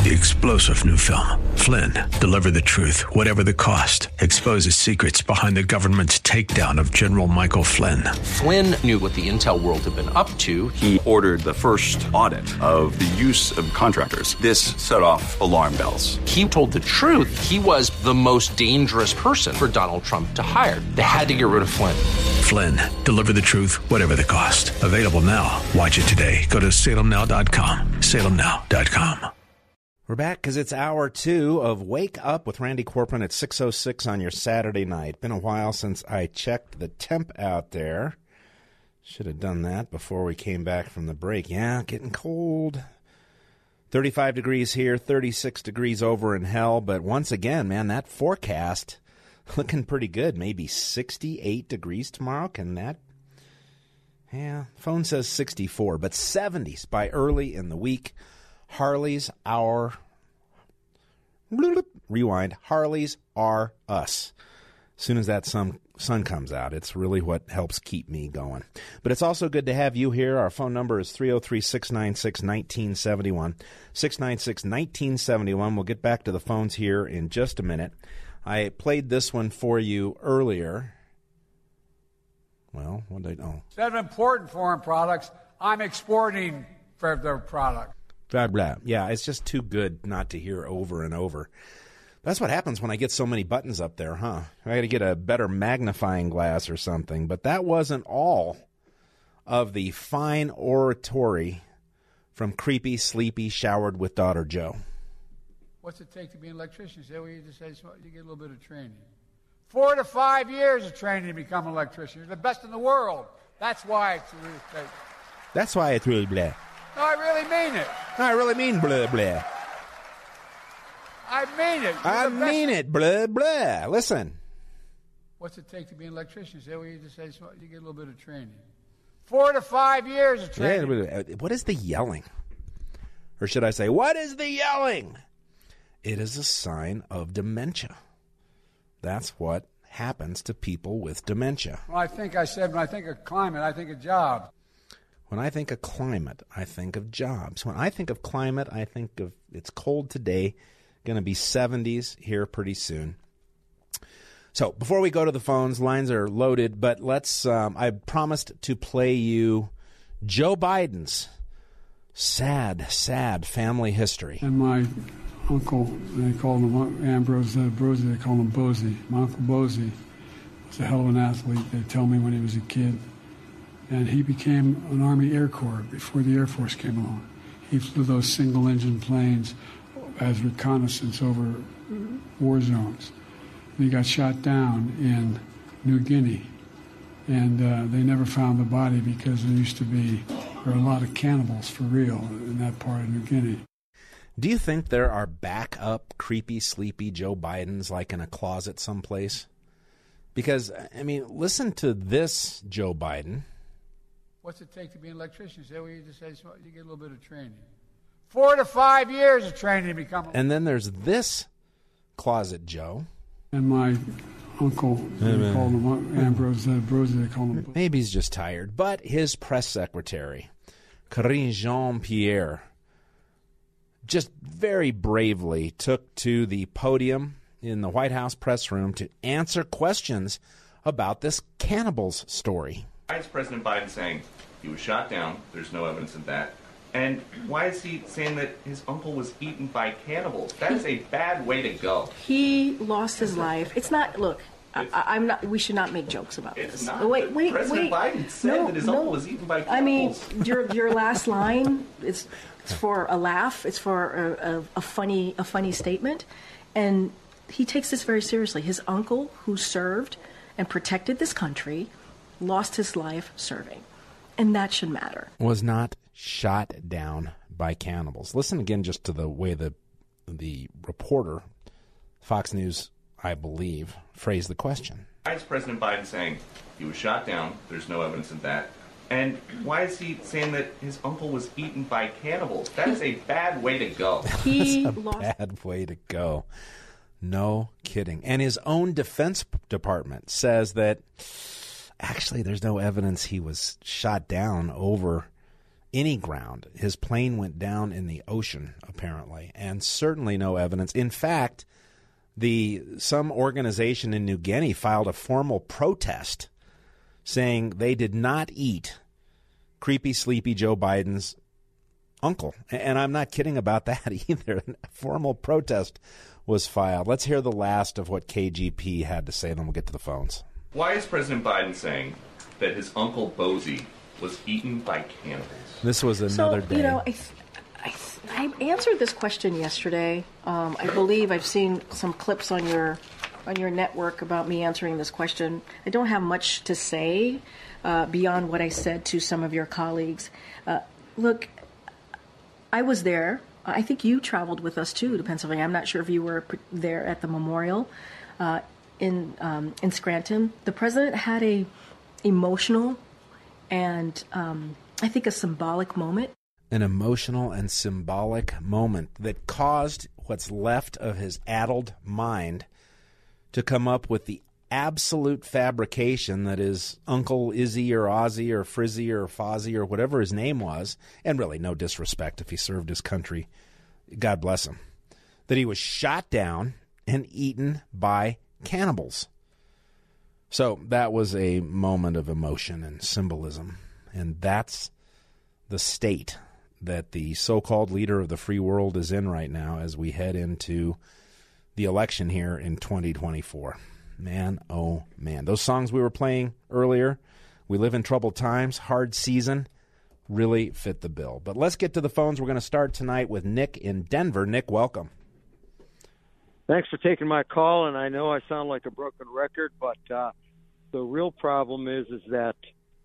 The explosive new film, Flynn, deliver the truth, whatever the cost, exposes secrets behind the government's takedown of General Michael Flynn. Flynn knew what the intel world had been up to. He ordered the first audit of the use of contractors. This set off alarm bells. He told the truth. He was the most dangerous person for Donald Trump to hire. They had to get rid of Flynn. Flynn, deliver the truth, whatever the cost. Available now. Watch it today. Go to salemnow.com. salemnow.com. We're back because it's hour 2 of Wake Up with Randy Corcoran at 6:06 on your Saturday night. Been a while since I checked the temp out there. Should have done that before we came back from the break. Yeah, getting cold. 35 degrees here, 36 degrees over in hell. But once again, man, that forecast looking pretty good. Maybe 68 degrees tomorrow. Can that? Yeah, phone says 64, but 70s by early in the week. Harleys are us. As soon as that sun comes out, it's really what helps keep me going. But it's also good to have you here. Our phone number is 303-696-1971. 696-1971. We'll get back to the phones here in just a minute. I played this one for you earlier. Well, what did I know? Instead of important foreign products, I'm exporting for their product. Blah, blah. Yeah, it's just too good not to hear over and over. That's what happens when I get so many buttons up there, huh? I got to get a better magnifying glass or something. But that wasn't all of the fine oratory from creepy, sleepy, showered with daughter Joe. What's it take to be an electrician? You say, well, you just say you get a little bit of training. 4 to 5 years of training to become an electrician. You're the best in the world. That's why it's really take. That's why it's really blah. No, I really mean it. No, I really mean blah, blah. I mean it. I mean it, blah, blah. Listen. What's it take to be an electrician? You say, well, you just say you get a little bit of training. 4 to 5 years of training. Yeah, what is the yelling? Or should I say, what is the yelling? It is a sign of dementia. That's what happens to people with dementia. Well, I think I said when I think of climate, I think of jobs. When I think of climate, I think of jobs. When I think of climate, I think of it's cold today, going to be 70s here pretty soon. So before we go to the phones, lines are loaded, but let's, I promised to play you Joe Biden's sad family history. And my uncle, they called him Ambrose Brosey, they called him Bozy. My Uncle Bozy was a hell of an athlete, they tell me, when he was a kid. And he became an Army Air Corps before the Air Force came along. He flew those single-engine planes as reconnaissance over war zones. And he got shot down in New Guinea. And they never found the body because there were a lot of cannibals for real in that part of New Guinea. Do you think there are backup, creepy, sleepy Joe Bidens like in a closet someplace? Because, I mean, listen to this Joe Biden. What's it take to be an electrician? You say, well, you just say you get a little bit of training. 4 to 5 years of training to become. And then there's this closet Joe. And my uncle, they called him Ambrose Brosey, they called him. Maybe he's just tired. But his press secretary, Karine Jean-Pierre, just very bravely took to the podium in the White House press room to answer questions about this cannibals story. Why is President Biden saying he was shot down? There's no evidence of that. And why is he saying that his uncle was eaten by cannibals? That is a bad way to go. He lost his life. It's not, look, I'm not, we should not make jokes about this. It's not. Wait. President Biden said that his uncle was eaten by cannibals. I mean, your last line, it's for a laugh. It's for a funny statement. And he takes this very seriously. His uncle, who served and protected this country, lost his life serving. And that should matter. Was not shot down by cannibals. Listen again just to the way the reporter, Fox News, I believe, phrased the question. Why is President Biden saying he was shot down? There's no evidence of that. And why is he saying that his uncle was eaten by cannibals? That is a bad way to go. That's a bad way to go. No kidding. And his own Defense Department says that actually there's no evidence he was shot down over any ground. His plane went down in the ocean, apparently, and certainly no evidence. In fact, some organization in New Guinea filed a formal protest saying they did not eat creepy, sleepy Joe Biden's uncle. And I'm not kidding about that either. A formal protest was filed. Let's hear the last of what KGP had to say, and then we'll get to the phones. Why is President Biden saying that his uncle Bozie was eaten by cannibals? This was another day. You know, I answered this question yesterday. I believe I've seen some clips on your network about me answering this question. I don't have much to say beyond what I said to some of your colleagues. Look, I was there. I think you traveled with us too to Pennsylvania. I'm not sure if you were there at the memorial in Scranton. The president had a emotional and I think a symbolic moment. An emotional and symbolic moment that caused what's left of his addled mind to come up with the absolute fabrication that his Uncle Izzy or Ozzy or Frizzy or Fozzie or whatever his name was, and really no disrespect if he served his country, God bless him, that he was shot down and eaten by cannibals. So that was a moment of emotion and symbolism, and that's the state that the so-called leader of the free world is in right now as we head into the election here in 2024. Man, oh man. Those songs we were playing earlier, We Live in Troubled Times, Hard Season, really fit the bill. But let's get to the phones. We're going to start tonight with Nick in Denver. Nick, welcome. Thanks for taking my call, and I know I sound like a broken record, but the real problem is that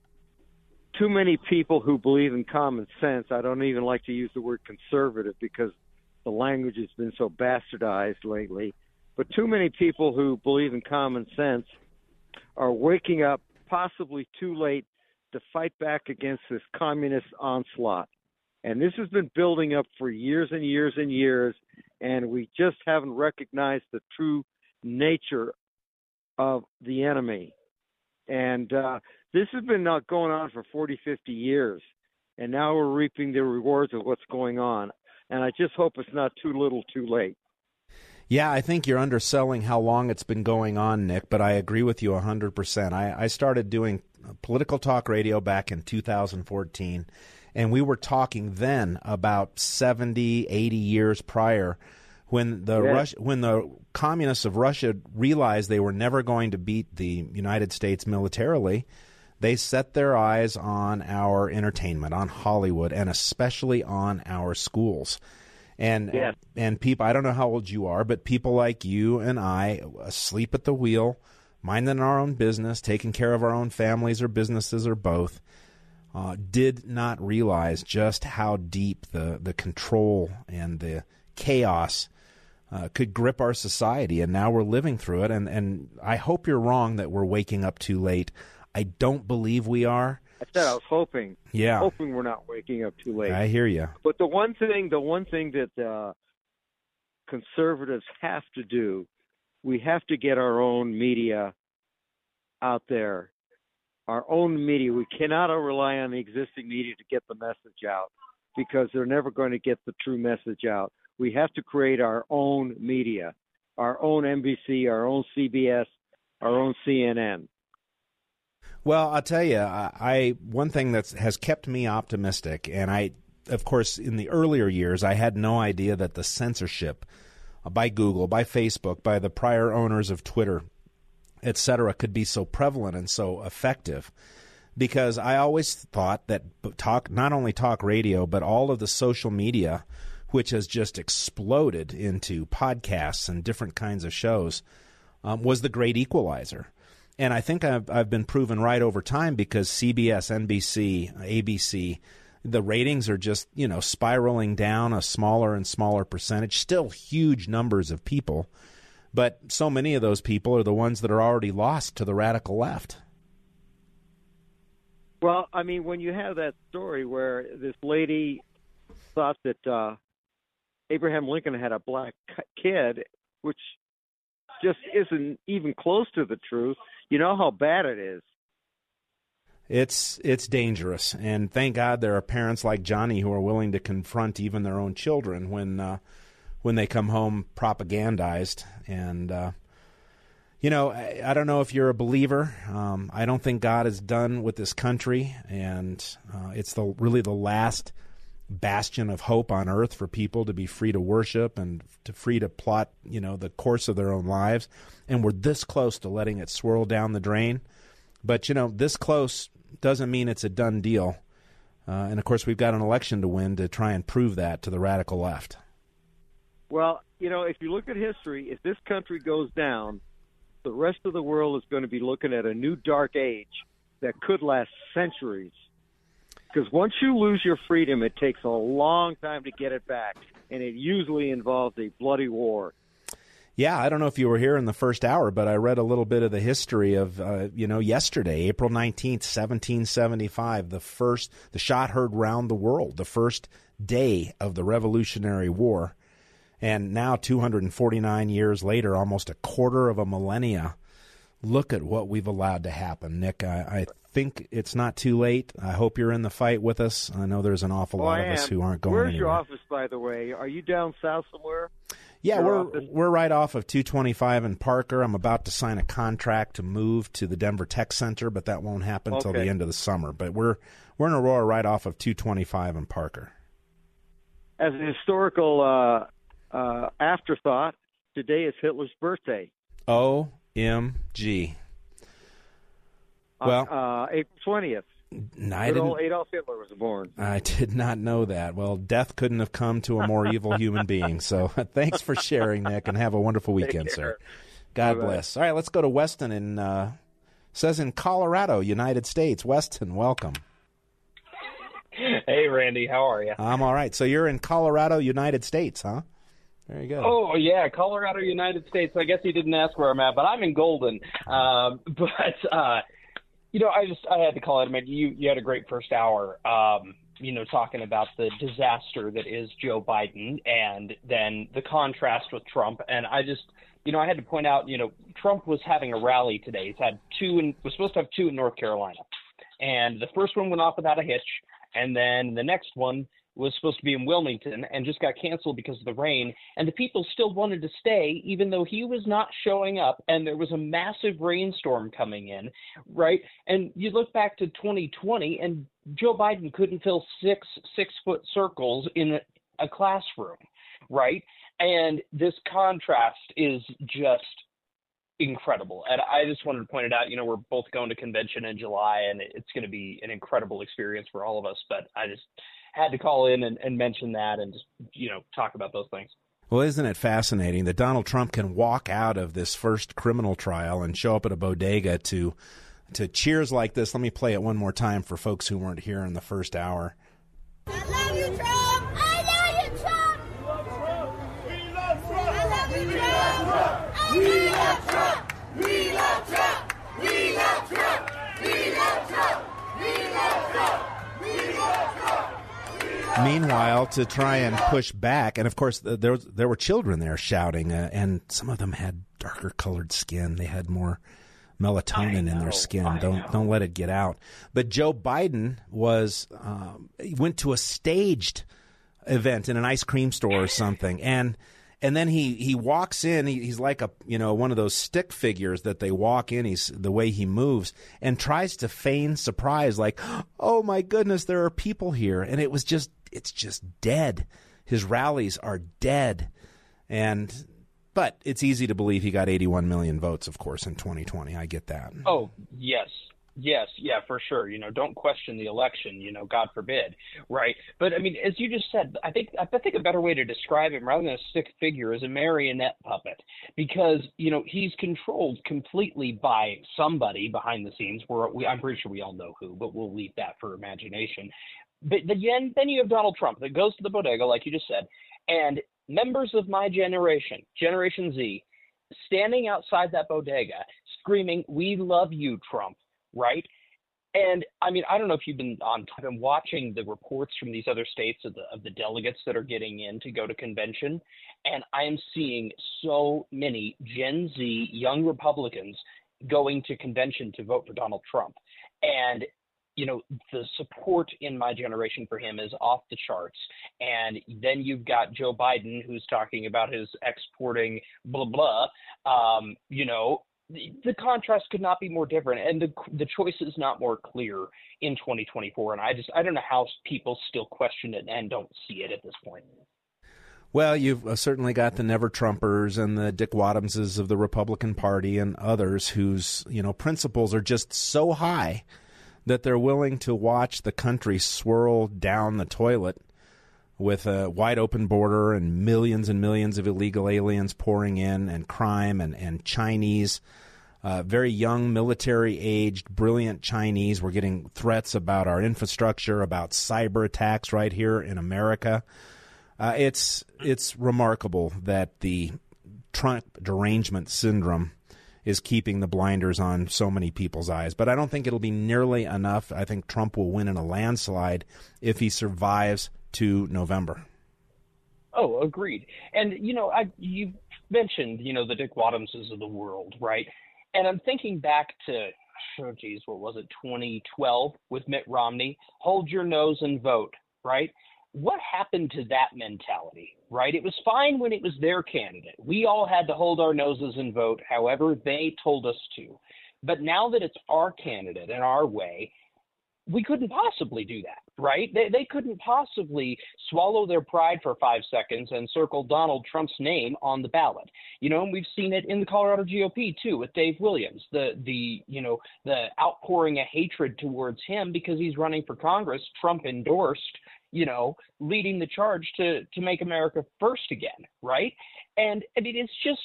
too many people who believe in common sense, I don't even like to use the word conservative because the language has been so bastardized lately, but too many people who believe in common sense are waking up possibly too late to fight back against this communist onslaught. And this has been building up for years and years and years, and we just haven't recognized the true nature of the enemy. And this has been going on for 40, 50 years, and now we're reaping the rewards of what's going on. And I just hope it's not too little too late. Yeah, I think you're underselling how long it's been going on, Nick, but I agree with you 100%. I started doing political talk radio back in 2014, and we were talking then about 70, 80 years prior when the communists of Russia realized they were never going to beat the United States militarily. They set their eyes on our entertainment, on Hollywood, and especially on our schools. And people, I don't know how old you are, but people like you and I, asleep at the wheel, minding our own business, taking care of our own families or businesses or both, did not realize just how deep the control and the chaos could grip our society. And now we're living through it. And I hope you're wrong that we're waking up too late. I don't believe we are. I said I was hoping. Yeah. Hoping we're not waking up too late. I hear you. But the one thing that conservatives have to do, we have to get our own media out there. Our own media. We cannot rely on the existing media to get the message out because they're never going to get the true message out. We have to create our own media, our own NBC, our own CBS, our own CNN. Well, I'll tell you, one thing that has kept me optimistic, and of course, in the earlier years, I had no idea that the censorship by Google, by Facebook, by the prior owners of Twitter, et cetera, could be so prevalent and so effective. Because I always thought that not only talk radio, but all of the social media, which has just exploded into podcasts and different kinds of shows, was the great equalizer. And I think I've been proven right over time because CBS, NBC, ABC, the ratings are just, spiraling down a smaller and smaller percentage, still huge numbers of people. But so many of those people are the ones that are already lost to the radical left. Well, I mean, when you have that story where this lady thought that Abraham Lincoln had a black kid, which just isn't even close to the truth, you know how bad it is. It's dangerous, and thank God there are parents like Johnny who are willing to confront even their own children when they come home propagandized. And I don't know if you're a believer. I don't think God is done with this country, and it's really the last bastion of hope on earth for people to be free to worship and free to plot, the course of their own lives. And we're this close to letting it swirl down the drain. But, this close doesn't mean it's a done deal. And, of course, we've got an election to win to try and prove that to the radical left. Well, if you look at history, if this country goes down, the rest of the world is going to be looking at a new dark age that could last centuries. Because once you lose your freedom, it takes a long time to get it back, and it usually involves a bloody war. Yeah, I don't know if you were here in the first hour, but I read a little bit of the history of, yesterday, April 19th, 1775, the shot heard round the world, the first day of the Revolutionary War. And now, 249 years later, almost a quarter of a millennia, look at what we've allowed to happen. Nick, I think it's not too late. I hope you're in the fight with us. I know there's an awful lot of us who aren't going Where's anywhere. your office, by the way? Are you down south somewhere? Yeah, we're right off of 225 in Parker. I'm about to sign a contract to move to the Denver Tech Center, but that won't happen until the end of the summer. But we're in Aurora right off of 225 in Parker. As an historical afterthought, today is Hitler's birthday. OMG. Well, April 20th. Good old Adolf Hitler was born. I did not know that. Well, death couldn't have come to a more evil human being. So thanks for sharing, Nick, and have a wonderful weekend, sir. God bless. All right, let's go to Weston in Colorado, United States. Weston, welcome. Hey, Randy, how are you? I'm all right. So you're in Colorado, United States, huh? Very good. Oh, yeah, Colorado, United States. I guess you didn't ask where I'm at, but I'm in Golden. I had to call it. I mean, you had a great first hour, talking about the disaster that is Joe Biden and then the contrast with Trump. And I just, I had to point out, Trump was having a rally today. Was supposed to have two in North Carolina. And the first one went off without a hitch. And then the next one was supposed to be in Wilmington and just got canceled because of the rain. And the people still wanted to stay, even though he was not showing up. And there was a massive rainstorm coming in, right? And you look back to 2020, and Joe Biden couldn't fill six-foot circles in a classroom, right? And this contrast is just incredible. And I just wanted to point it out. We're both going to convention in July, and it's going to be an incredible experience for all of us. But I just had to call in and mention that and just, talk about those things. Well, isn't it fascinating that Donald Trump can walk out of this first criminal trial and show up at a bodega to cheers like this? Let me play it one more time for folks who weren't here in the first hour. I love you, Trump! I love you, Trump! We love Trump! I love you, Trump! We love Trump! We love Trump! We love Trump! We love Trump! We love Trump! We love Trump! Meanwhile, to try and push back, and of course there were children there shouting, and some of them had darker colored skin. They had more melatonin in their skin. Don't let it get out. But Joe Biden went to a staged event in an ice cream store or something, and then he walks in. He's like one of those stick figures that they walk in. He's the way he moves and tries to feign surprise, like, oh my goodness, there are people here, and it's just dead. His rallies are dead, but it's easy to believe he got 81 million votes, of course, in 2020. I get that. Oh yes. Yes, yeah, for sure. Don't question the election, God forbid, right? But I mean, as you just said, I think a better way to describe him rather than a stick figure is a marionette puppet, because he's controlled completely by somebody behind the scenes. I'm pretty sure we all know who, but we'll leave that for imagination. But then you have Donald Trump that goes to the bodega, like you just said, and members of my generation, Generation Z, standing outside that bodega screaming, "We love you, Trump." Right. And I mean, I don't know if you've been watching the reports from these other states of the delegates that are getting in to go to convention. And I am seeing so many Gen Z young Republicans going to convention to vote for Donald Trump. And the support in my generation for him is off the charts. And then you've got Joe Biden, who's talking about his exporting blah, blah. The contrast could not be more different, and the choice is not more clear in 2024. And I don't know how people still question it and don't see it at this point. Well, you've certainly got the Never-Trumpers and the Dick Wadhamses of the Republican Party and others whose, principles are just so high that they're willing to watch the country swirl down the toilet with a wide-open border and millions of illegal aliens pouring in, and crime and Chinese, very young, military-aged, brilliant Chinese. We're getting threats about our infrastructure, about cyber attacks right here in America. It's remarkable that the Trump derangement syndrome is keeping the blinders on so many people's eyes. But I don't think it'll be nearly enough. I think Trump will win in a landslide if he survives to November. Oh, agreed. And, you mentioned, the Dick Wadhamses of the world, right? And I'm thinking back to, what was it, 2012 with Mitt Romney? Hold your nose and vote, right? What happened to that mentality, right? It was fine when it was their candidate. We all had to hold our noses and vote however they told us to. But now that it's our candidate and our way, we couldn't possibly do that, right? They couldn't possibly swallow their pride for 5 seconds and circle Donald Trump's name on the ballot. And we've seen it in the Colorado GOP too with Dave Williams, the outpouring of hatred towards him because he's running for Congress, Trump endorsed, leading the charge to make America first again, right? And I mean, it's just,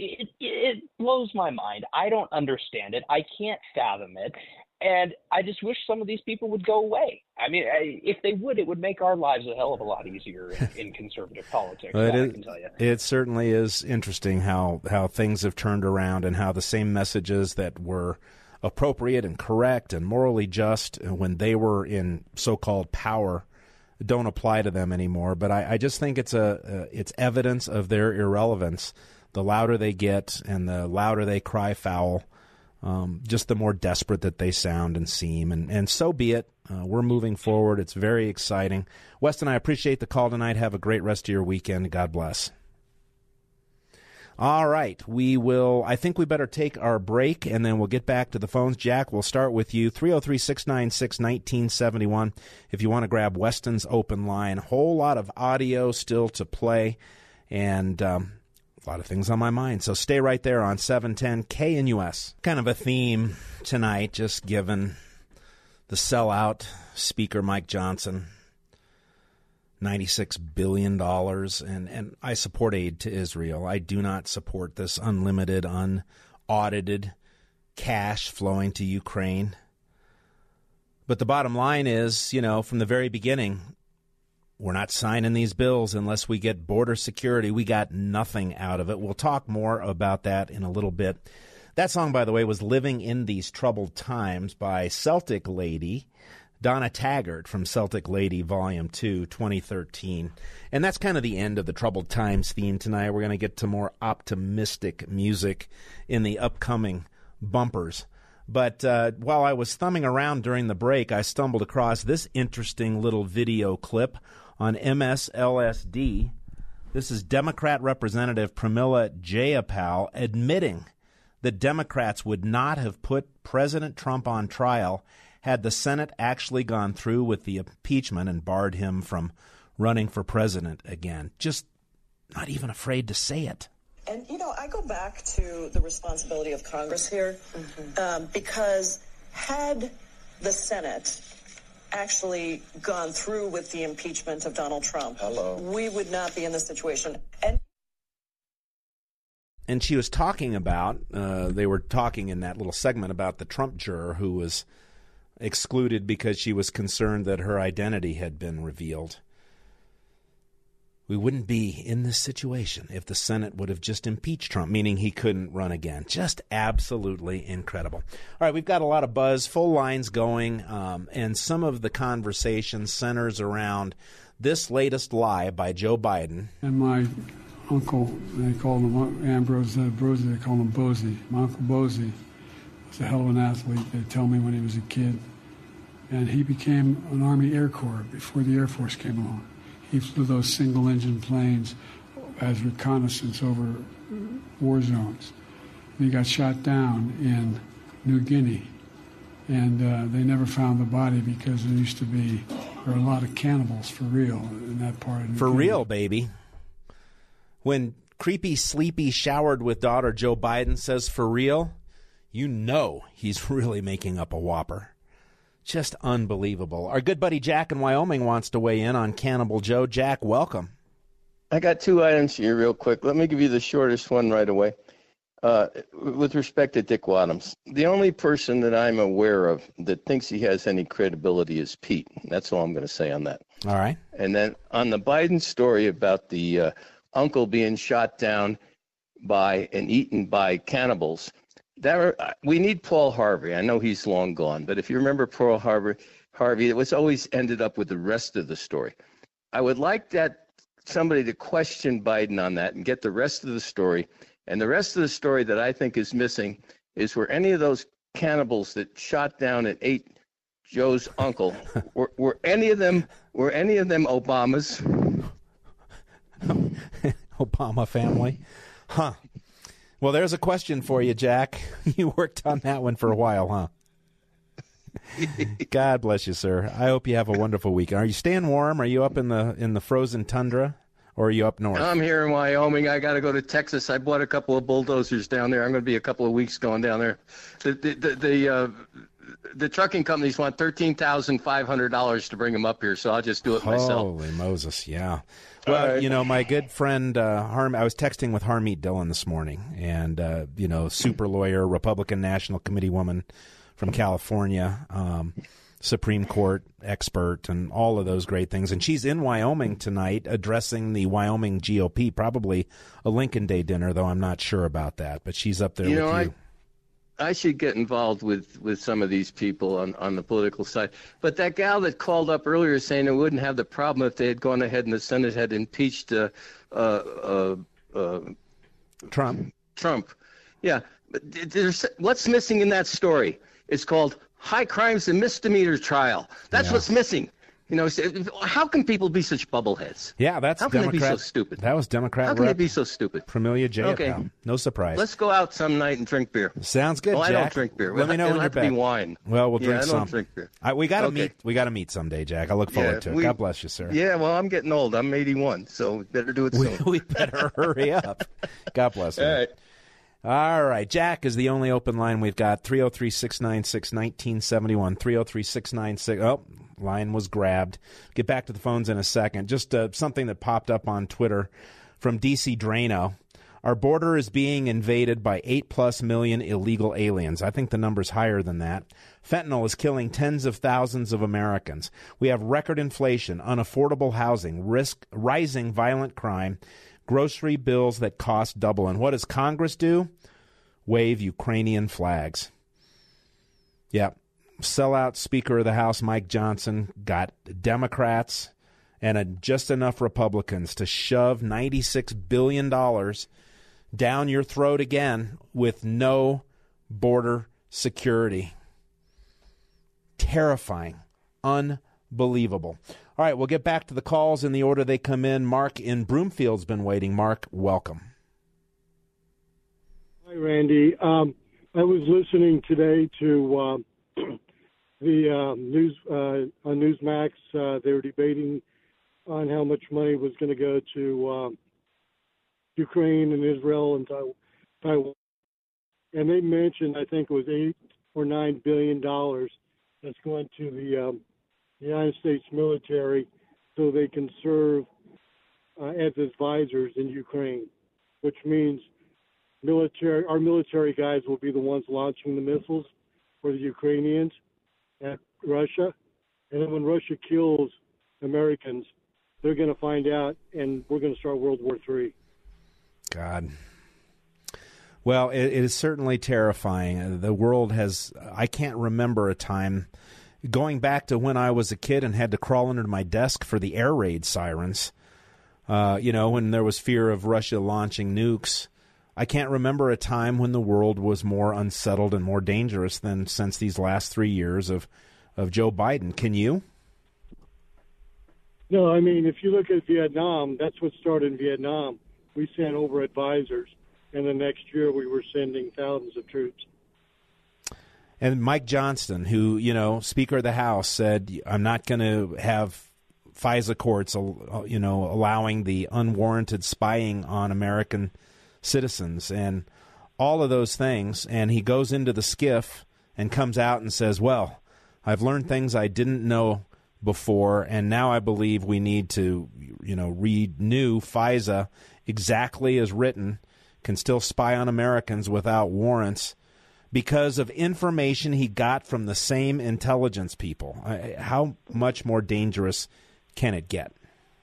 it blows my mind. I don't understand it. I can't fathom it. And I just wish some of these people would go away. I mean, if they would, it would make our lives a hell of a lot easier in conservative politics. I can tell you. It certainly is interesting how things have turned around and how the same messages that were appropriate and correct and morally just when they were in so-called power don't apply to them anymore. But I just think it's evidence of their irrelevance. The louder they get and the louder they cry foul, just the more desperate that they sound and seem. And so be it. We're moving forward. It's very exciting. Weston, I appreciate the call tonight. Have a great rest of your weekend. God bless. All right. I think we better take our break, and then we'll get back to the phones. Jack, we'll start with you. 303-696-1971 if you want to grab Weston's open line. Whole lot of audio still to play, and a lot of things on my mind. So stay right there on 710 KNUS. Kind of a theme tonight, just given the sellout Speaker Mike Johnson, $96 billion, and I support aid to Israel. I do not support this unlimited, unaudited cash flowing to Ukraine. But the bottom line is, from the very beginning, we're not signing these bills unless we get border security. We got nothing out of it. We'll talk more about that in a little bit. That song, by the way, was Living in These Troubled Times by Celtic Lady, Donna Taggart from Celtic Lady Volume 2, 2013. And that's kind of the end of the Troubled Times theme tonight. We're going to get to more optimistic music in the upcoming bumpers. But while I was thumbing around during the break, I stumbled across this interesting little video clip on MSLSD. This is Democrat Representative Pramila Jayapal admitting that Democrats would not have put President Trump on trial had the Senate actually gone through with the impeachment and barred him from running for president again. Just not even afraid to say it. And, I go back to the responsibility of Congress here, because had the Senate actually gone through with the impeachment of Donald Trump, we would not be in this situation. And she was talking about, they were talking in that little segment about the Trump juror who was excluded because she was concerned that her identity had been revealed. We wouldn't be in this situation if the Senate would have just impeached Trump, meaning he couldn't run again. Just absolutely incredible. All right, we've got a lot of buzz, full lines going, and some of the conversation centers around this latest lie by Joe Biden. And my uncle, they called him Ambrose Brosey, they called him Bozy. My Uncle Bozy was a hell of an athlete. They tell me when he was a kid. And he became an Army Air Corps before the Air Force came along. He flew those single-engine planes as reconnaissance over war zones. And he got shot down in New Guinea. And they never found the body because there were a lot of cannibals for real in that part of New Guinea. For real, baby. When creepy, sleepy, showered with daughter Joe Biden says for real, you know he's really making up a whopper. Just unbelievable. Our good buddy Jack in Wyoming wants to weigh in on Cannibal Joe. Jack, welcome. I got two items here real quick. Let me give you the shortest one right away. With respect to Dick Wadhams, the only person that I'm aware of that thinks he has any credibility is Pete. That's all I'm going to say on that. All right. And then on the Biden story about the uncle being shot down by and eaten by cannibals, we need Paul Harvey. I know he's long gone, but if you remember Paul Harvey, it was always ended up with the rest of the story. I would like somebody to question Biden on that and get the rest of the story. And the rest of the story that I think is missing is were any of those cannibals that shot down and ate Joe's uncle, were any of them Obamas? Obama family? Huh. Well, there's a question for you, Jack. You worked on that one for a while, huh? God bless you, sir. I hope you have a wonderful weekend. Are you staying warm? Are you up in the frozen tundra, or are you up north? I'm here in Wyoming. I got to go to Texas. I bought a couple of bulldozers down there. I'm going to be a couple of weeks going down there. The trucking companies want $13,500 to bring them up here, so I'll just do it myself. Holy Moses, yeah. Well, my good friend, I was texting with Harmeet Dillon this morning, and, super lawyer, Republican National Committee woman from California, Supreme Court expert, and all of those great things. And she's in Wyoming tonight addressing the Wyoming GOP, probably a Lincoln Day dinner, though I'm not sure about that. But she's up there with you. I should get involved with some of these people on the political side. But that gal that called up earlier saying it wouldn't have the problem if they had gone ahead and the Senate had impeached Trump. Yeah. But what's missing in that story? It's called high crimes and misdemeanor trial. That's what's missing. How can people be such bubbleheads? Yeah, that's How can they be so stupid? That was Democrat. How can they be so stupid? Pramelia J. Okay. No surprise. Let's go out some night and drink beer. Sounds good, Jack. I don't drink beer. Let me know when you're back. It'll have to be wine. Well, we'll drink some. I don't drink beer. We got to meet. We got to meet someday, Jack. I look forward to it. God bless you, sir. Yeah, well, I'm getting old. I'm 81, so we better do it soon. We better hurry up. God bless you. All right. All right. Jack is the only open line we've got. 303-696-1971. 303-696. Oh, line was grabbed. Get back to the phones in a second. Just something that popped up on Twitter from DC Drano. Our border is being invaded by 8+ million illegal aliens. I think the number's higher than that. Fentanyl is killing tens of thousands of Americans. We have record inflation, unaffordable housing, rising violent crime, grocery bills that cost double. And what does Congress do? Wave Ukrainian flags. Yeah. Sellout Speaker of the House Mike Johnson got Democrats and just enough Republicans to shove $96 billion down your throat again with no border security. Terrifying. Unbelievable. All right, we'll get back to the calls in the order they come in. Mark in Broomfield's been waiting. Mark, welcome. Hi, Randy. I was listening today to the news on Newsmax. They were debating on how much money was going to go to Ukraine and Israel and Taiwan. And they mentioned, I think it was $8 or $9 billion that's going to the United States military so they can serve as advisors in Ukraine, which means our military guys will be the ones launching the missiles for the Ukrainians at Russia. And then when Russia kills Americans, they're going to find out, and we're going to start World War III. God. Well, it is certainly terrifying. The world I can't remember a time going back to when I was a kid and had to crawl under my desk for the air raid sirens, when there was fear of Russia launching nukes. I can't remember a time when the world was more unsettled and more dangerous than since these last 3 years of of Joe Biden. Can you? No, I mean, if you look at Vietnam, that's what started in Vietnam. We sent over advisors, and the next year we were sending thousands of troops. And Mike Johnston, who, Speaker of the House, said, I'm not going to have FISA courts, allowing the unwarranted spying on American citizens and all of those things. And he goes into the skiff and comes out and says, well, I've learned things I didn't know before, and now I believe we need to, renew FISA exactly as written, can still spy on Americans without warrants because of information he got from the same intelligence people. How much more dangerous can it get?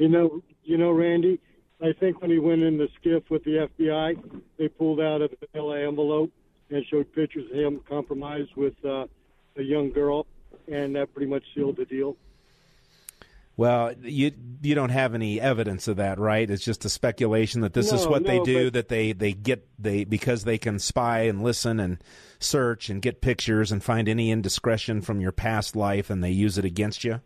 Randy, I think when he went in the skiff with the FBI, they pulled out a manila envelope and showed pictures of him compromised with a young girl, and that pretty much sealed the deal. Well, you don't have any evidence of that, right? It's just a speculation that this is what they do, that they because they can spy and listen and search and get pictures and find any indiscretion from your past life, and they use it against you.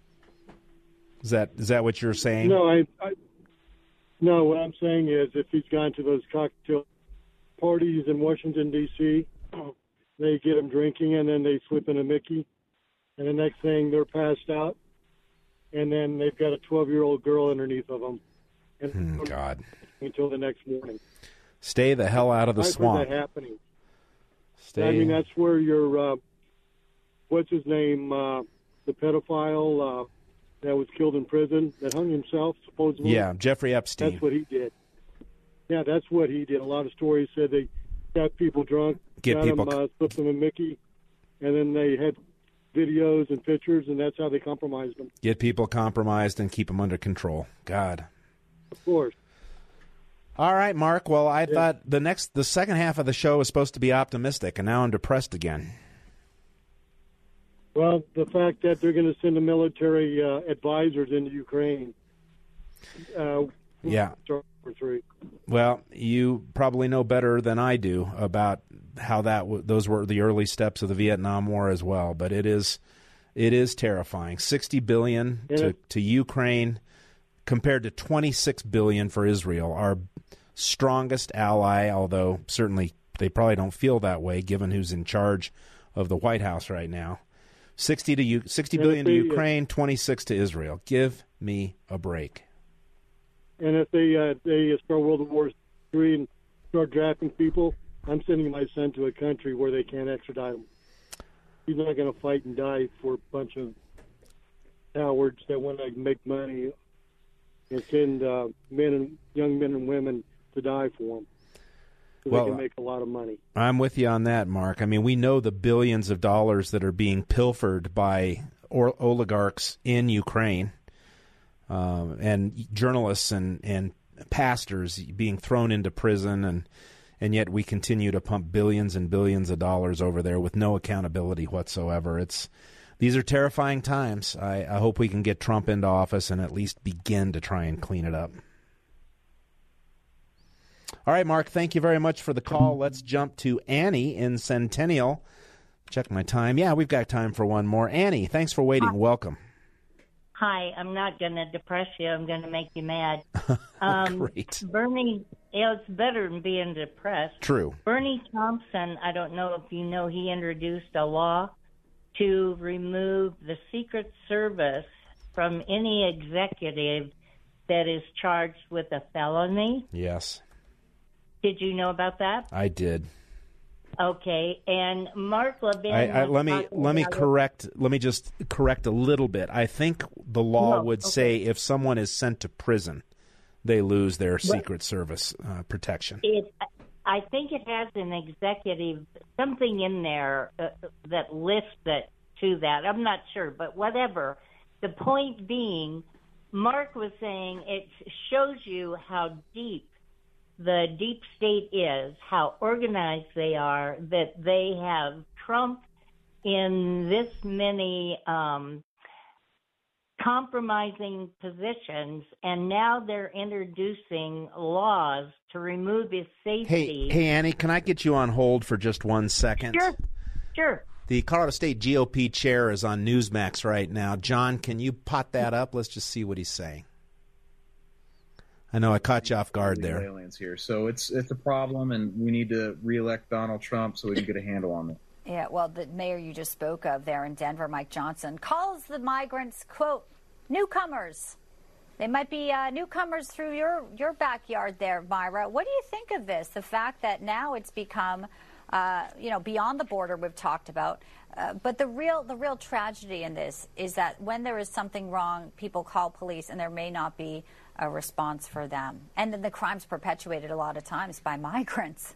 Is that what you're saying? No, no. What I'm saying is, if he's gone to those cocktail parties in Washington D.C., they get him drinking, and then they slip in a Mickey, and the next thing they're passed out. And then they've got a 12-year-old girl underneath of them. And God. Until the next morning. Stay the hell out of the swamp. I've heard that happening. I mean, that's where your, what's his name, the pedophile that was killed in prison, that hung himself, supposedly. Yeah, Jeffrey Epstein. That's what he did. Yeah, that's what he did. A lot of stories said they got people drunk, slipped them a Mickey, and then they had videos and pictures, and that's how they compromised them. Get people compromised and keep them under control. God. Of course. All right, Mark. Well, I thought the second half of the show was supposed to be optimistic, and now I'm depressed again. Well, the fact that they're going to send the military advisors into Ukraine. Yeah. Well, you probably know better than I do about how those were the early steps of the Vietnam War as well. But it is terrifying. $60 billion to Ukraine compared to $26 billion for Israel, our strongest ally. Although certainly they probably don't feel that way, given who's in charge of the White House right now. $60 billion to Ukraine, 26 to Israel. Give me a break. And if they start World War III and start drafting people, I'm sending my son to a country where they can't extradite him. He's not going to fight and die for a bunch of cowards that want to make money and send young men and women to die for them. So they can make a lot of money. I'm with you on that, Mark. I mean, we know the billions of dollars that are being pilfered by oligarchs in Ukraine. And journalists and pastors being thrown into prison, and yet we continue to pump billions and billions of dollars over there with no accountability whatsoever. These are terrifying times. I hope we can get Trump into office and at least begin to try and clean it up. All right, Mark, thank you very much for the call. Let's jump to Annie in Centennial. Check my time. Yeah, we've got time for one more. Annie, thanks for waiting. Welcome. Hi, I'm not going to depress you. I'm going to make you mad. Great. Bernie, it's better than being depressed. True. Bernie Thompson, I don't know if you know, he introduced a law to remove the Secret Service from any executive that is charged with a felony. Yes. Did you know about that? I did. Okay, and Mark Levin. Let me just correct a little bit. I think the law would say if someone is sent to prison, they lose their Secret Service protection. I think it has an executive something in there that lists it to that. I'm not sure, but whatever. The point being, Mark was saying it shows you how deep the deep state is, how organized they are, that they have Trump in this many compromising positions, and now they're introducing laws to remove his safety. Hey, Annie, can I get you on hold for just 1 second? Sure. The Colorado State GOP chair is on Newsmax right now. John, can you pot that up? Let's just see what he's saying. I know I caught you off guard there. Aliens here, so it's a problem, and we need to reelect Donald Trump so we can get a handle on it. Yeah, well, the mayor you just spoke of there in Denver, Mike Johnson, calls the migrants, quote, newcomers. They might be newcomers through your backyard there, Myra. What do you think of this? The fact that now it's become, beyond the border we've talked about. But the real tragedy in this is that when there is something wrong, people call police and there may not be a response for them. And then the crime's perpetuated a lot of times by migrants.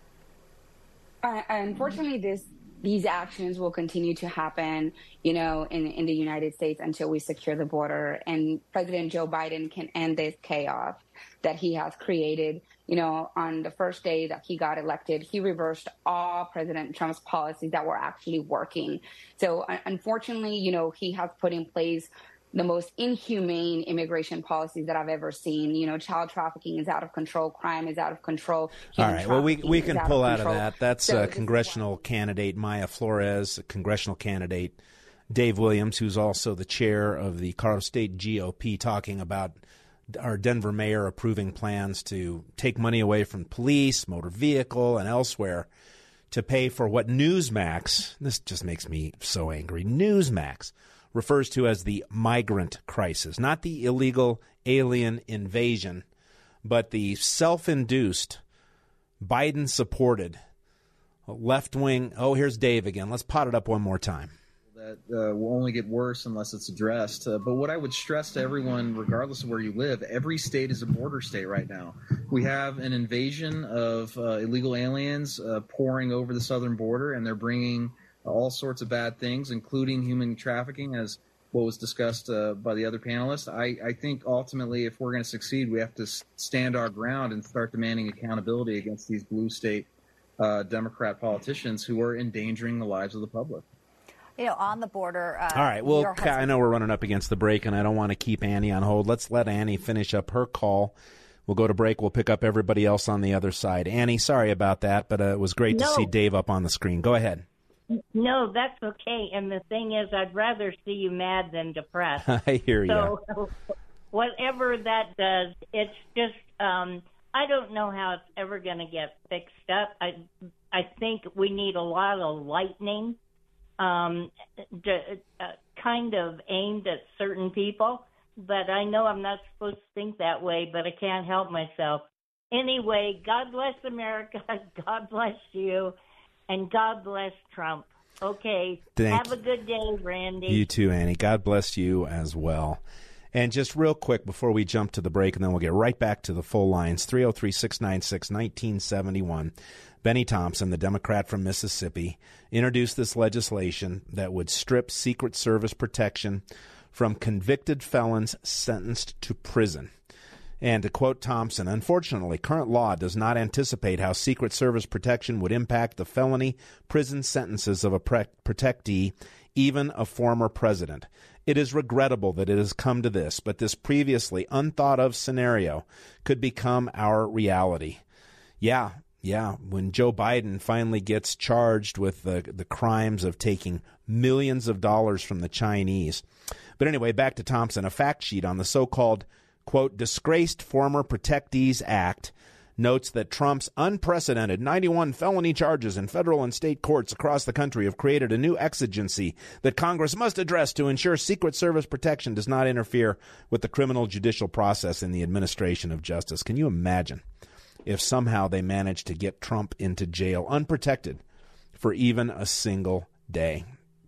Unfortunately, these actions will continue to happen, in the United States until we secure the border and President Joe Biden can end this chaos that he has created. On the first day that he got elected, he reversed all President Trump's policies that were actually working. So unfortunately, he has put in place the most inhumane immigration policies that I've ever seen. Child trafficking is out of control. Crime is out of control. All right. Well, we can pull out of that. That's congressional candidate Maya Flores, congressional candidate Dave Williams, who's also the chair of the Colorado State GOP, talking about our Denver mayor approving plans to take money away from police, motor vehicle, and elsewhere to pay for what Newsmax, this just makes me so angry, Newsmax refers to as the migrant crisis, not the illegal alien invasion, but the self-induced, Biden-supported, left-wing, here's Dave again. Let's pot it up one more time. That will only get worse unless it's addressed. But what I would stress to everyone, regardless of where you live, every state is a border state right now. We have an invasion of illegal aliens pouring over the southern border, and they're bringing all sorts of bad things, including human trafficking, as what was discussed by the other panelists. I think ultimately, if we're going to succeed, we have to stand our ground and start demanding accountability against these blue state Democrat politicians who are endangering the lives of the public. On the border. All right. Well, I know we're running up against the break, and I don't want to keep Annie on hold. Let's let Annie finish up her call. We'll go to break. We'll pick up everybody else on the other side. Annie, sorry about that, but it was great to see Dave up on the screen. Go ahead. No, that's okay. And the thing is, I'd rather see you mad than depressed. I hear you. So whatever that does, it's just, I don't know how it's ever going to get fixed up. I think we need a lot of lightning, kind of aimed at certain people. But I know I'm not supposed to think that way, but I can't help myself. Anyway, God bless America. God bless you. And God bless Trump. Okay. Have a good day, Randy. You too, Annie. God bless you as well. And just real quick before we jump to the break, and then we'll get right back to the full lines, 303-696-1971. Benny Thompson, the Democrat from Mississippi, introduced this legislation that would strip Secret Service protection from convicted felons sentenced to prison. And to quote Thompson, unfortunately, current law does not anticipate how Secret Service protection would impact the felony prison sentences of a protectee, even a former president. It is regrettable that it has come to this, but this previously unthought of scenario could become our reality. Yeah, when Joe Biden finally gets charged with the crimes of taking millions of dollars from the Chinese. But anyway, back to Thompson, a fact sheet on the so-called quote, Disgraced Former Protectees Act notes that Trump's unprecedented 91 felony charges in federal and state courts across the country have created a new exigency that Congress must address to ensure Secret Service protection does not interfere with the criminal judicial process in the administration of justice. Can you imagine if somehow they managed to get Trump into jail unprotected for even a single day?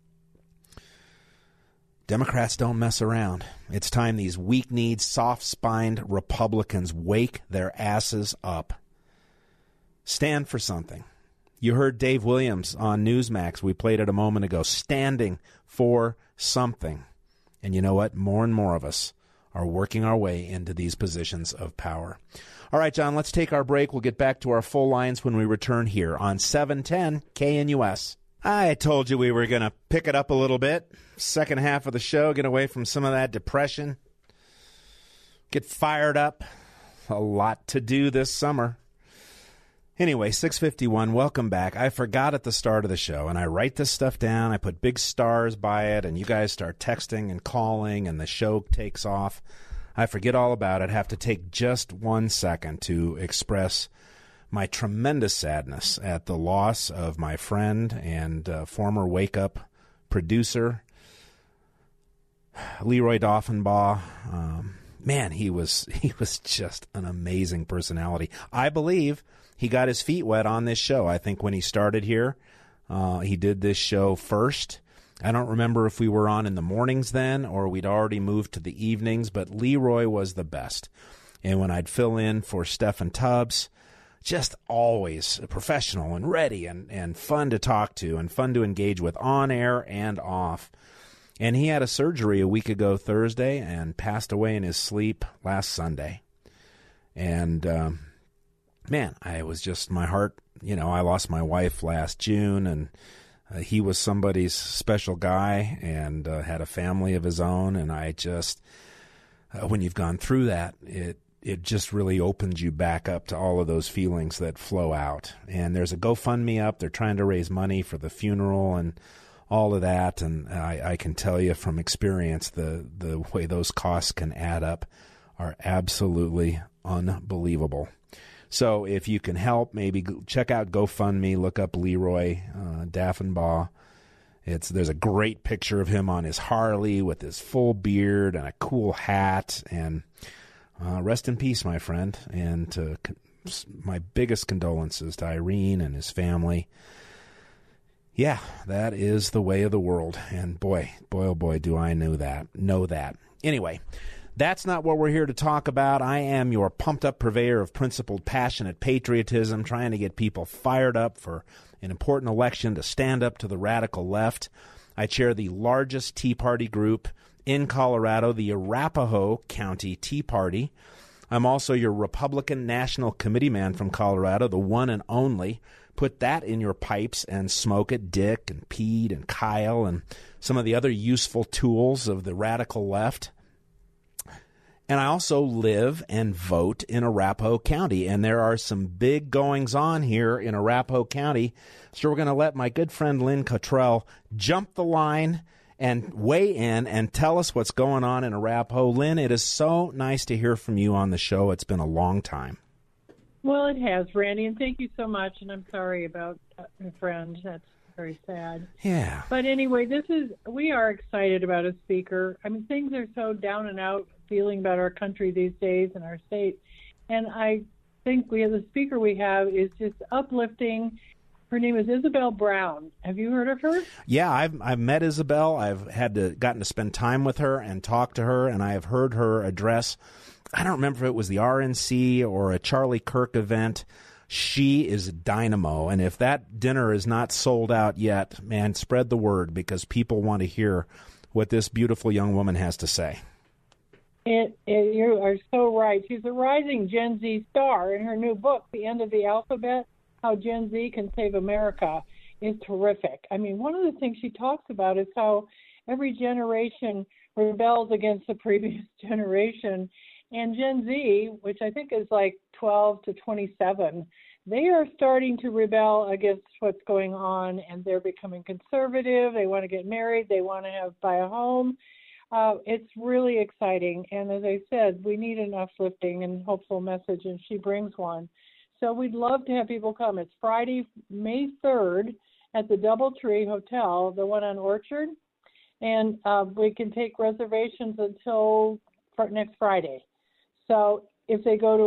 Democrats don't mess around. It's time these weak-kneed, soft-spined Republicans wake their asses up. Stand for something. You heard Dave Williams on Newsmax. We played it a moment ago. Standing for something. And you know what? More and more of us are working our way into these positions of power. All right, John, let's take our break. We'll get back to our full lines when we return here on 710 KNUS. I told you we were going to pick it up a little bit. Second half of the show, get away from some of that depression. Get fired up. A lot to do this summer. Anyway, 6:51, welcome back. I forgot at the start of the show, and I write this stuff down. I put big stars by it, and you guys start texting and calling, and the show takes off. I forget all about it. I have to take just 1 second to express my tremendous sadness at the loss of my friend and former Wake Up producer, Leroy Doffenbaugh. Man, he was just an amazing personality. I believe he got his feet wet on this show. I think when he started here, he did this show first. I don't remember if we were on in the mornings then or we'd already moved to the evenings, but Leroy was the best. And when I'd fill in for Stephen Tubbs, just always professional and ready and fun to talk to and fun to engage with on air and off. And he had a surgery a week ago Thursday and passed away in his sleep last Sunday. And, man, I was just, my heart, I lost my wife last June, and he was somebody's special guy and had a family of his own. And I just, when you've gone through that, it just really opens you back up to all of those feelings that flow out. And there's a GoFundMe up. They're trying to raise money for the funeral and all of that. And I can tell you from experience, the way those costs can add up are absolutely unbelievable. So if you can help, maybe check out GoFundMe, look up Leroy Doffenbaugh. There's a great picture of him on his Harley with his full beard and a cool hat. And rest in peace, my friend. And my biggest condolences to Irene and his family. Yeah, that is the way of the world. And boy, oh boy, do I know that. Anyway, that's not what we're here to talk about. I am your pumped-up purveyor of principled, passionate patriotism, trying to get people fired up for an important election to stand up to the radical left. I chair the largest Tea Party group in Colorado, the Arapahoe County Tea Party. I'm also your Republican National Committee man from Colorado, the one and only. Put that in your pipes and smoke it, Dick and Pete and Kyle and some of the other useful tools of the radical left. And I also live and vote in Arapahoe County, and there are some big goings-on here in Arapahoe County, so we're going to let my good friend Lynn Cottrell jump the line and weigh in and tell us what's going on in Arapahoe. Lynn, it is so nice to hear from you on the show. It's been a long time. Well, it has, Randy, and thank you so much, and I'm sorry about my friend. That's very sad. Yeah. But anyway, we are excited about a speaker. I mean, things are so down and out feeling about our country these days and our state, and I think the speaker we have is just uplifting. Her name is Isabel Brown. Have you heard of her? Yeah, I've met Isabel. I've gotten to spend time with her and talk to her, and I have heard her address. I don't remember if it was the RNC or a Charlie Kirk event. She is dynamo, and if that dinner is not sold out yet, man, spread the word because people want to hear what this beautiful young woman has to say. You are so right. She's a rising Gen Z star, and her new book, The End of the Alphabet, How Gen Z Can Save America, is terrific. I mean, one of the things she talks about is how every generation rebels against the previous generation. And Gen Z, which I think is like 12 to 27, they are starting to rebel against what's going on, and they're becoming conservative. They want to get married. They want to buy a home. It's really exciting. And as I said, we need an uplifting and hopeful message, and she brings one. So we'd love to have people come. It's Friday, May 3rd at the Doubletree Hotel, the one on Orchard. And we can take reservations until next Friday. So if they go to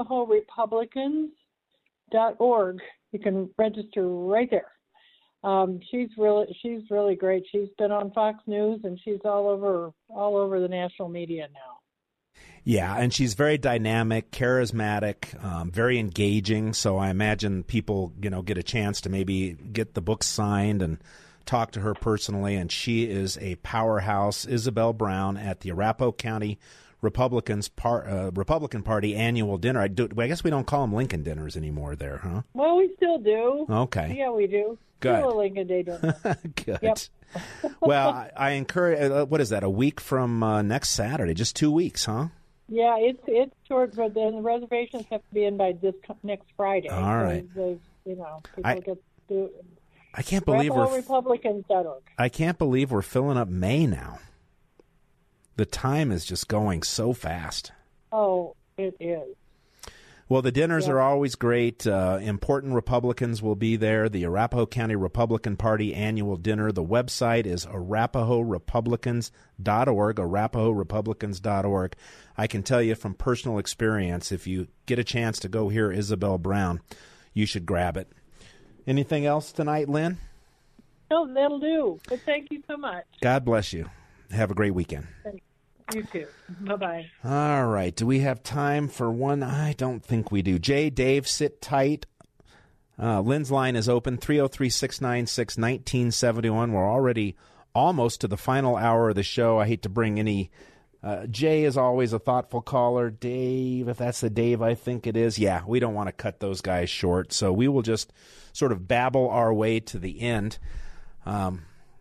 ArapahoeRepublicans.org, you can register right there. She's really great. She's been on Fox News, and she's all over the national media now. Yeah, and she's very dynamic, charismatic, very engaging. So I imagine people, get a chance to maybe get the book signed and talk to her personally. And she is a powerhouse. Isabel Brown at the Arapahoe County Republican Party annual dinner. I guess we don't call them Lincoln dinners anymore there, huh? Well, we still do. Okay. Yeah, we do. Good. Still a Lincoln Day dinner. Good. Yep. Well, I encourage, what is that, a week from next Saturday? Just 2 weeks, huh? Yeah, it's short, but then the reservations have to be in by this next Friday. All right. So people get to I can't believe Republicans.org. I can't believe we're filling up May now. The time is just going so fast. Oh, it is. Well, the dinners are always great. Important Republicans will be there. The Arapahoe County Republican Party annual dinner. The website is arapahoerepublicans.org, arapahoerepublicans.org. I can tell you from personal experience, if you get a chance to go hear Isabel Brown, you should grab it. Anything else tonight, Lynn? No, that'll do. But thank you so much. God bless you. Have a great weekend. Thanks. You too. Bye-bye. All right. Do we have time for one? I don't think we do. Jay, Dave, sit tight. Lynn's line is open, 303-696-1971. We're already almost to the final hour of the show. I hate to bring any... Jay is always a thoughtful caller. Dave, if that's the Dave I think it is, yeah, we don't want to cut those guys short. So we will just sort of babble our way to the end. What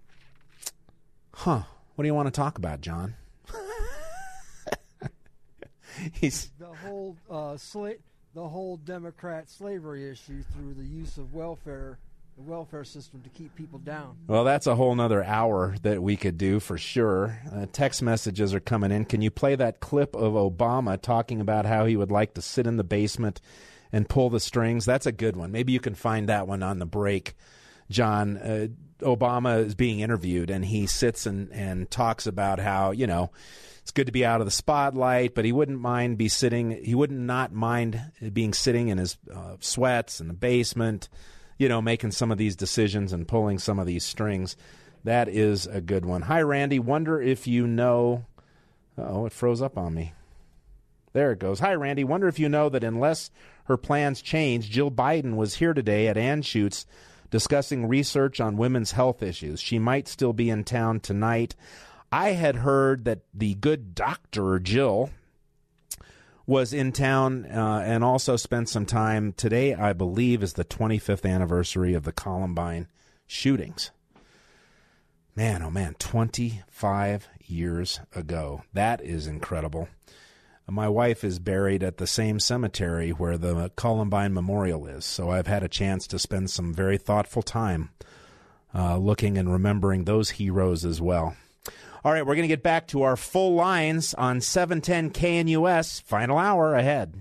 do you want to talk about, John? The whole Democrat slavery issue through the use of the welfare system to keep people down. Well, that's a whole nother hour that we could do for sure. Text messages are coming in. Can you play that clip of Obama talking about how he would like to sit in the basement and pull the strings? That's a good one. Maybe you can find that one on the break, John. Obama is being interviewed, and he sits and talks about how, it's good to be out of the spotlight, but he wouldn't mind being sitting in his sweats in the basement, making some of these decisions and pulling some of these strings. That is a good one. Hi, Randy. Wonder if you know... Oh, it froze up on me. There it goes. Hi, Randy. Wonder if you know that unless her plans change, Jill Biden was here today at Anschutz discussing research on women's health issues. She might still be in town tonight. I had heard that the good Dr. Jill was in town and also spent some time. Today, I believe, is the 25th anniversary of the Columbine shootings. Man, oh man, 25 years ago. That is incredible. My wife is buried at the same cemetery where the Columbine Memorial is, so I've had a chance to spend some very thoughtful time looking and remembering those heroes as well. All right, we're going to get back to our full lines on 710 KNUS. Final hour ahead.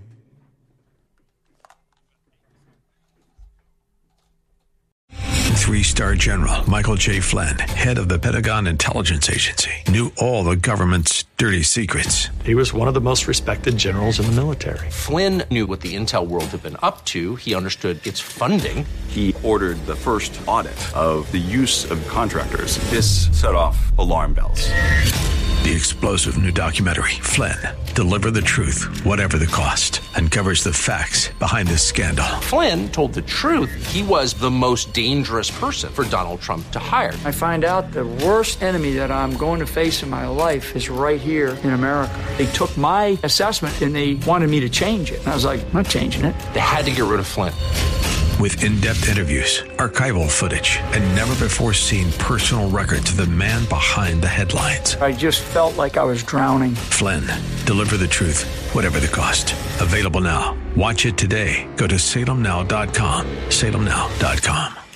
Three-star General Michael J. Flynn, head of the Pentagon Intelligence Agency, knew all the government's dirty secrets. He was one of the most respected generals in the military. Flynn knew what the intel world had been up to. He understood its funding. He ordered the first audit of the use of contractors. This set off alarm bells. The explosive new documentary, Flynn, Deliver the Truth, Whatever the Cost, uncovers the facts behind this scandal. Flynn told the truth. He was the most dangerous person for Donald Trump to hire. I find out the worst enemy that I'm going to face in my life is right here in America. They took my assessment and they wanted me to change it. And I was like, I'm not changing it. They had to get rid of Flynn. With in-depth interviews, archival footage, and never-before-seen personal records of the man behind the headlines. I just felt like I was drowning. Flynn, Deliver the Truth, Whatever the Cost. Available now. Watch it today. Go to salemnow.com. salemnow.com.